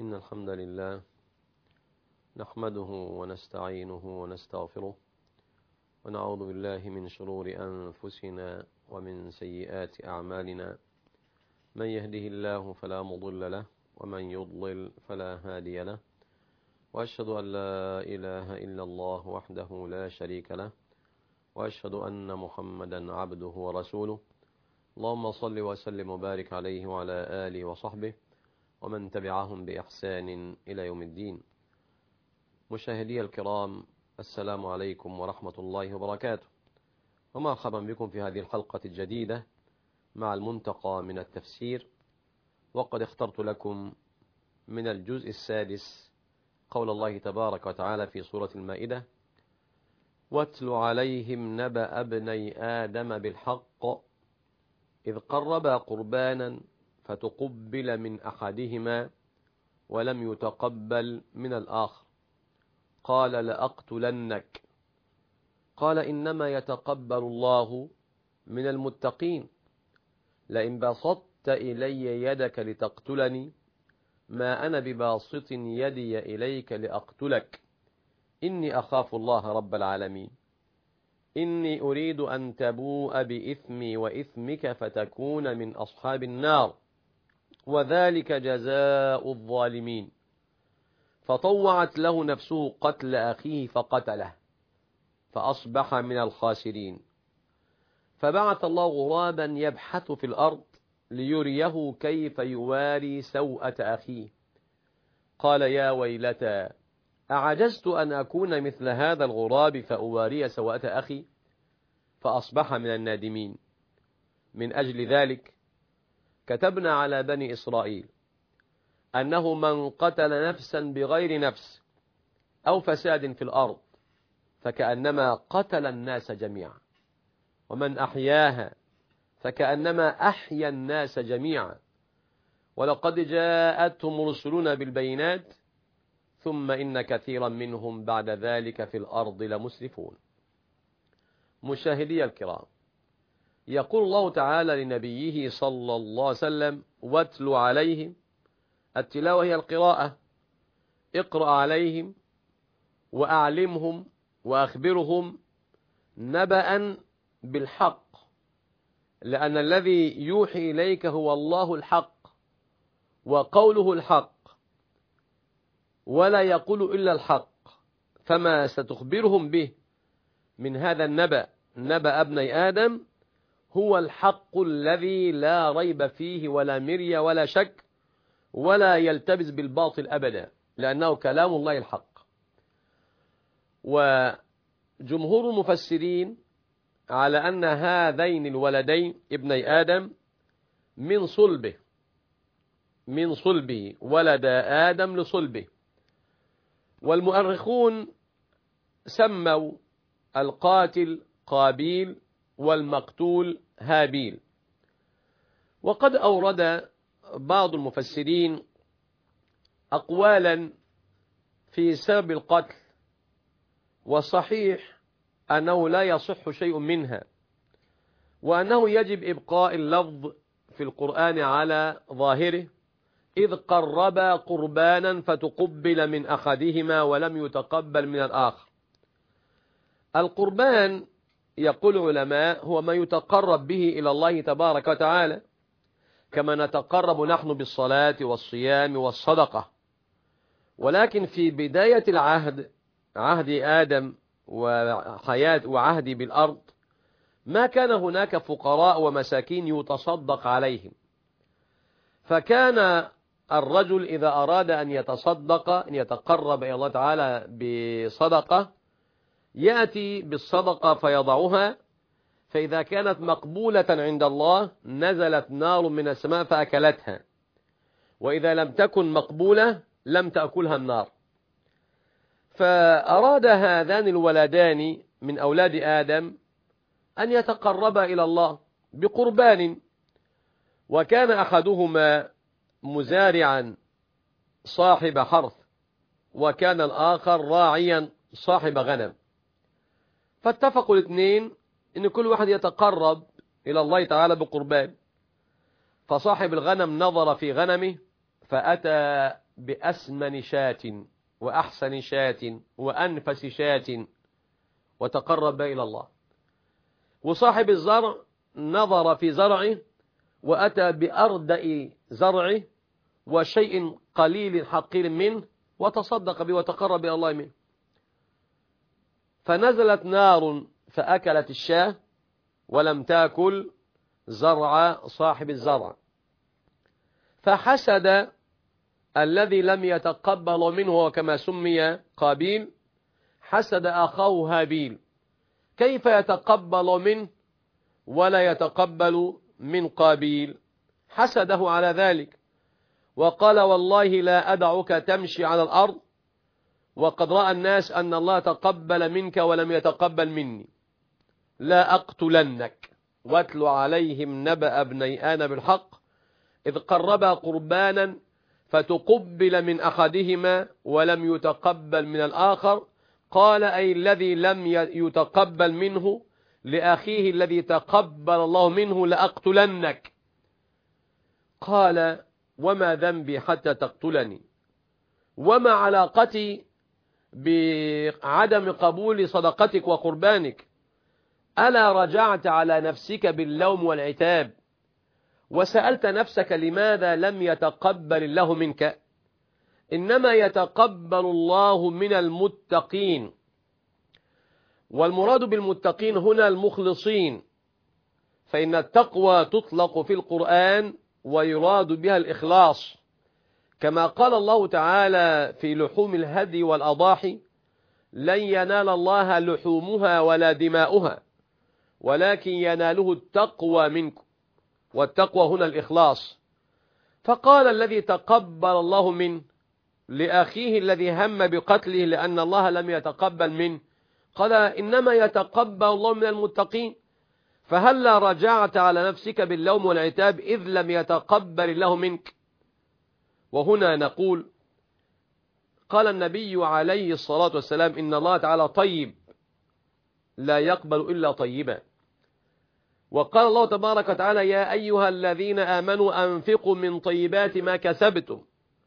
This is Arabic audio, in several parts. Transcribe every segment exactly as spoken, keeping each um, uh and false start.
إن الحمد لله نحمده ونستعينه ونستغفره ونعوذ بالله من شرور أنفسنا ومن سيئات أعمالنا. من يهده الله فلا مضل له ومن يضلل فلا هادي له، وأشهد أن لا إله إلا الله وحده لا شريك له، وأشهد أن محمدا عبده ورسوله. اللهم صل وسلم وبارك عليه وعلى آله وصحبه ومن تبعهم بإحسان إلى يوم الدين. مشاهدي الكرام، السلام عليكم ورحمة الله وبركاته، ومرحبا بكم في هذه الحلقة الجديدة مع المنتقى من التفسير. وقد اخترت لكم من الجزء السادس قول الله تبارك وتعالى في سورة المائدة: واتل عليهم نبأ ابني آدم بالحق إذ قربا قربانا فتقبل من أحدهما ولم يتقبل من الآخر قال لأقتلنك قال إنما يتقبل الله من المتقين لئن بسطت إلي يدك لتقتلني ما أنا بباسط يدي إليك لأقتلك إني أخاف الله رب العالمين إني أريد أن تبوء بإثمي وإثمك فتكون من أصحاب النار وذلك جزاء الظالمين. فطوعت له نفسه قتل أخيه فقتله فأصبح من الخاسرين. فبعث الله غرابا يبحث في الأرض ليريه كيف يواري سوءة أخيه قال يا ويلتى أعجزت أن أكون مثل هذا الغراب فأواري سوءة أخي فأصبح من النادمين. من أجل ذلك كتبنا على بني إسرائيل أنه من قتل نفسا بغير نفس أو فساد في الأرض فكأنما قتل الناس جميعا، ومن أحياها فكأنما أحيا الناس جميعا، ولقد جاءتهم رسلنا بالبينات ثم إن كثيرا منهم بعد ذلك في الأرض لمسرفون. مشاهدي الكرام، يقول الله تعالى لنبيه صلى الله عليه وسلم: واتل عليهم. التلاوة هي القراءة. اقرأ عليهم وأعلمهم وأخبرهم نبأ بالحق، لأن الذي يوحي إليك هو الله الحق وقوله الحق ولا يقول إلا الحق، فما ستخبرهم به من هذا النبأ نبأ ابني آدم هو الحق الذي لا ريب فيه ولا مرية ولا شك ولا يلتبس بالباطل أبدا، لأنه كلام الله الحق. وجمهور المفسرين على أن هذين الولدين ابني آدم من صلبه من صلبه ولد آدم لصلبه. والمؤرخون سموا القاتل قابيل والمقتول هابيل. وقد أورد بعض المفسرين أقوالا في سبب القتل، والصحيح أنه لا يصح شيء منها، وأنه يجب إبقاء اللفظ في القرآن على ظاهره: إذ قربا قربانا فتقبل من أحدهما ولم يتقبل من الآخر. القربان يقول العلماء هو ما يتقرب به إلى الله تبارك وتعالى، كما نتقرب نحن بالصلاة والصيام والصدقة. ولكن في بداية العهد، عهد آدم وحياة وعهد بالأرض، ما كان هناك فقراء ومساكين يتصدق عليهم، فكان الرجل إذا أراد أن يتصدق أن يتقرب إلى الله تعالى بصدقة يأتي بالصدقة فيضعها، فإذا كانت مقبولة عند الله نزلت نار من السماء فأكلتها، وإذا لم تكن مقبولة لم تأكلها النار. فأراد هذان الولدان من أولاد آدم أن يتقربا إلى الله بقربان، وكان أحدهما مزارعا صاحب حرث، وكان الآخر راعيا صاحب غنم. فاتفقوا الاثنين إن كل واحد يتقرب إلى الله تعالى بقربان. فصاحب الغنم نظر في غنمه فأتى بأسمن شاة وأحسن شاة وأنفس شاة وتقرب إلى الله. وصاحب الزرع نظر في زرعه وأتى بأردأ زرعه وشيء قليل حقير منه وتصدق به وتقرب إلى الله منه. فنزلت نار فأكلت الشاة ولم تأكل زرع صاحب الزرع. فحسد الذي لم يتقبل منه، وكما سمي قابيل، حسد أخاه هابيل، كيف يتقبل منه ولا يتقبل من قابيل؟ حسده على ذلك وقال والله لا أدعك تمشي على الأرض وقد رأى الناس أن الله تقبل منك ولم يتقبل مني، لا أقتلنك. واتل عليهم نبأ ابني آدم بالحق إذ قربا قربانا فتقبل من أحدهما ولم يتقبل من الآخر، قال أي الذي لم يتقبل منه لأخيه الذي تقبل الله منه لأقتلنك. قال وما ذنبي حتى تقتلني؟ وما علاقتي بعدم قبول صدقتك وقربانك؟ ألا رجعت على نفسك باللوم والعتاب وسألت نفسك لماذا لم يتقبل الله منك؟ إنما يتقبل الله من المتقين، والمراد بالمتقين هنا المخلصين، فإن التقوى تطلق في القرآن ويراد بها الإخلاص، كما قال الله تعالى في لحوم الهدي والأضاحي لن ينال الله لحومها ولا دماؤها ولكن يناله التقوى منكم، والتقوى هنا الإخلاص. فقال الذي تقبل الله منه لأخيه الذي هم بقتله لأن الله لم يتقبل منه، قال إنما يتقبل الله من المتقين، فهلا رجعت على نفسك باللوم والعتاب إذ لم يتقبل الله منك؟ وهنا نقول قال النبي عليه الصلاة والسلام إن الله تعالى طيب لا يقبل إلا طيبا. وقال الله تبارك وتعالى يا أيها الذين آمنوا أنفقوا من طيبات ما كسبتم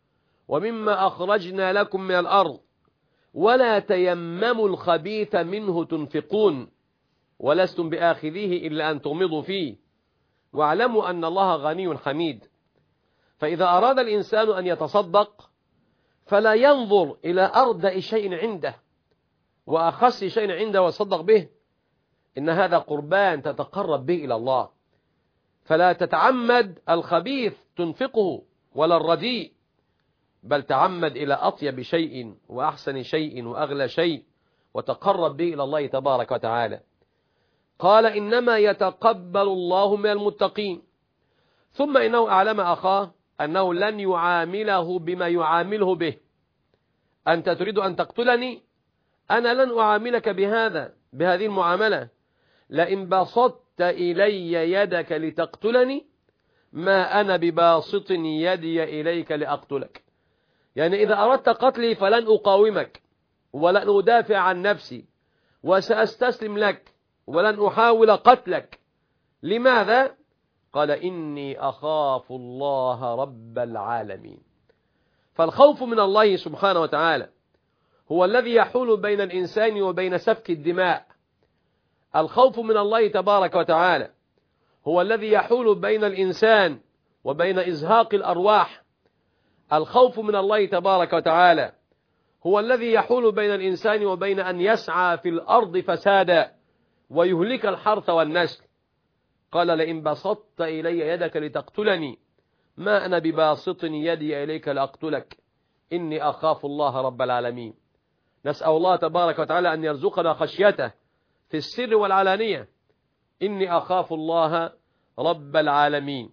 ومما أخرجنا لكم من الأرض ولا تيمموا الخبيث منه تنفقون ولستم بآخذيه إلا أن تغمضوا فيه واعلموا أن الله غني حميد. فإذا أراد الإنسان أن يتصدق فلا ينظر إلى أردأ شيء عنده وأخص شيء عنده وصدق به، إن هذا قربان تتقرب به إلى الله، فلا تتعمد الخبيث تنفقه ولا الرديء، بل تعمد إلى أطيب شيء وأحسن شيء وأغلى شيء وتقرب به إلى الله تبارك وتعالى. قال إنما يتقبل الله من المتقين، ثم إنه أعلم أخاه أنه لن يعامله بما يعامله به. أنت تريد أن تقتلني؟ أنا لن أعاملك بهذا بهذه المعاملة، لئن بسطت إلي يدك لتقتلني ما أنا بباسط يدي إليك لأقتلك. يعني إذا أردت قتلي فلن أقاومك ولن أدافع عن نفسي وسأستسلم لك ولن أحاول قتلك. لماذا؟ قال إني أخاف الله رب العالمين. فالخوف من الله سبحانه وتعالى هو الذي يحول بين الإنسان وبين سفك الدماء. الخوف من الله تبارك وتعالى هو الذي يحول بين الإنسان وبين إزهاق الأرواح. الخوف من الله تبارك وتعالى هو الذي يحول بين الإنسان وبين أن يسعى في الأرض فسادا ويهلك الحرث والنسل. قال لئن بسطت إلي يدك لتقتلني ما أنا بباسط يدي إليك لأقتلك إني أخاف الله رب العالمين. نسأل الله تبارك وتعالى أن يرزقنا خشيته في السر والعلانية. إني أخاف الله رب العالمين.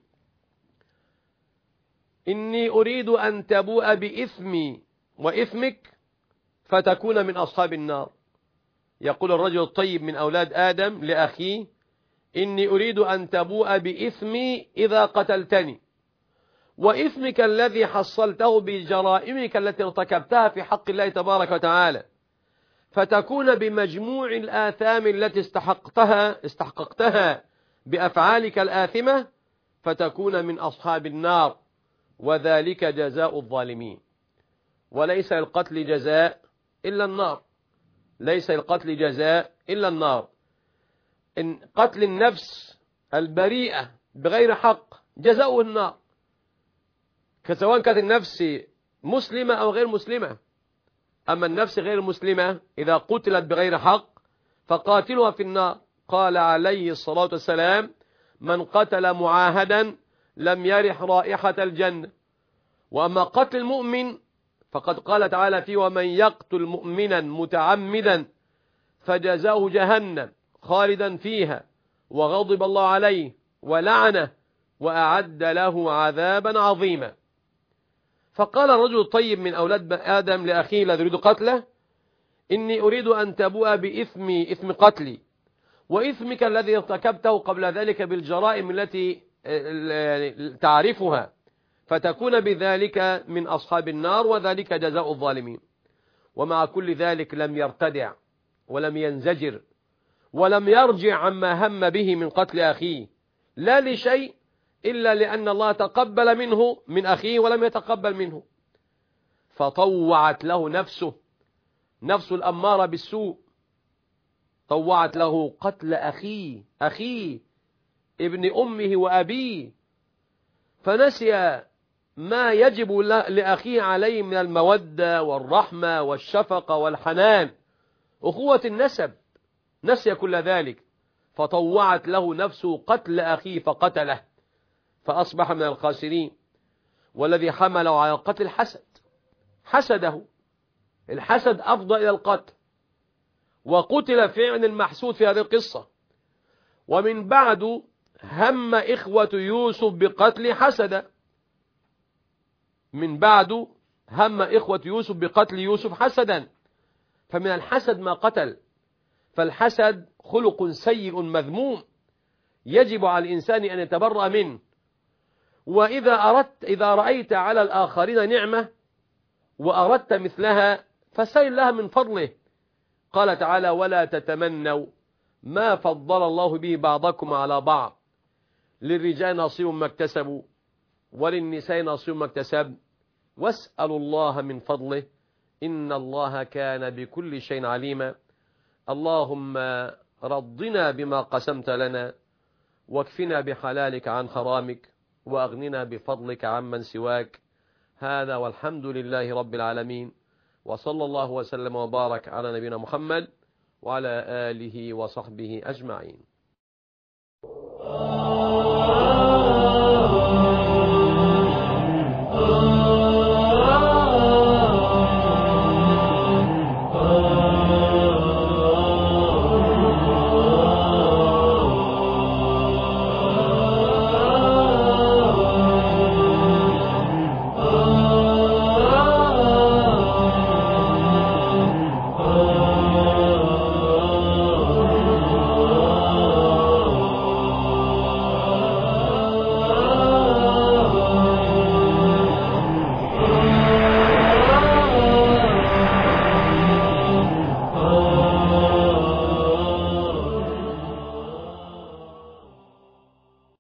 إني أريد أن تبوء بإثمي وإثمك فتكون من أصحاب النار. يقول الرجل الطيب من أولاد آدم لأخيه إني أريد أن تبوء بإثمي إذا قتلتني وإثمك الذي حصلته بجرائمك التي ارتكبتها في حق الله تبارك وتعالى، فتكون بمجموع الآثام التي استحقتها استحققتها بأفعالك الآثمة فتكون من أصحاب النار، وذلك جزاء الظالمين. وليس للقتل جزاء إلا النار، ليس للقتل جزاء إلا النار. إن قتل النفس البريئة بغير حق جزاؤه النار، سواء كانت النفس مسلمة أو غير مسلمة. أما النفس غير مسلمة إذا قتلت بغير حق فقاتلها في النار. قال عليه الصلاة والسلام: من قتل معاهدا لم يرح رائحة الجنة. وأما قتل المؤمن فقد قال تعالى فيه: ومن يقتل مؤمنا متعمدا فجزاؤه جهنم خالدا فيها وغضب الله عليه ولعنه وأعد له عذابا عظيما. فقال الرجل الطيب من أولاد آدم لأخيه الذي يريد قتله: إني أريد أن تبوء بإثم إثم قتلي وإثمك الذي ارتكبته قبل ذلك بالجرائم التي تعرفها، فتكون بذلك من أصحاب النار، وذلك جزاء الظالمين. ومع كل ذلك لم يرتدع ولم ينزجر ولم يرجع عما هم به من قتل أخيه، لا لشيء إلا لأن الله تقبل منه من أخيه ولم يتقبل منه. فطوعت له نفسه، نفس الأمارة بالسوء، طوعت له قتل أخيه أخيه ابن أمه وأبيه، فنسي ما يجب لأخيه عليه من المودة والرحمة والشفقة والحنان، أخوة النسب، نسي كل ذلك. فطوعت له نفسه قتل أخيه فقتله، فأصبح من الخاسرين. والذي حمله على القتل حسد، حسده، الحسد أفضى إلى القتل، وقتل فعل المحسود في هذه القصة. ومن بعد هم إخوة يوسف بقتل حسد، من بعد هم إخوة يوسف بقتل يوسف حسدا، فمن الحسد ما قتل. فالحسد خلق سيء مذموم يجب على الإنسان أن يتبرأ منه. وإذا أردت إذا رأيت على الآخرين نعمة وأردت مثلها فسل لها من فضله. قال تعالى: ولا تتمنوا ما فضل الله به بعضكم على بعض، للرجال نصيب ما اكتسبوا وللنساء نصيب ما اكتسب، واسألوا الله من فضله إن الله كان بكل شيء عليما. اللهم رضنا بما قسمت لنا، واكفنا بحلالك عن حرامك، وأغننا بفضلك عمن سواك. هذا والحمد لله رب العالمين، وصلى الله وسلم وبارك على نبينا محمد وعلى آله وصحبه أجمعين.